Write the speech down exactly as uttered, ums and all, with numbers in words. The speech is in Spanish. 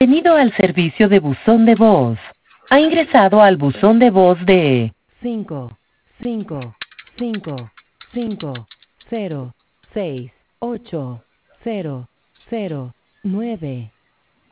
Bienvenido al servicio de buzón de voz. Ha ingresado al buzón de voz de cinco, cinco, cinco, cinco, cero, seis, ocho, cero, cero, nueve.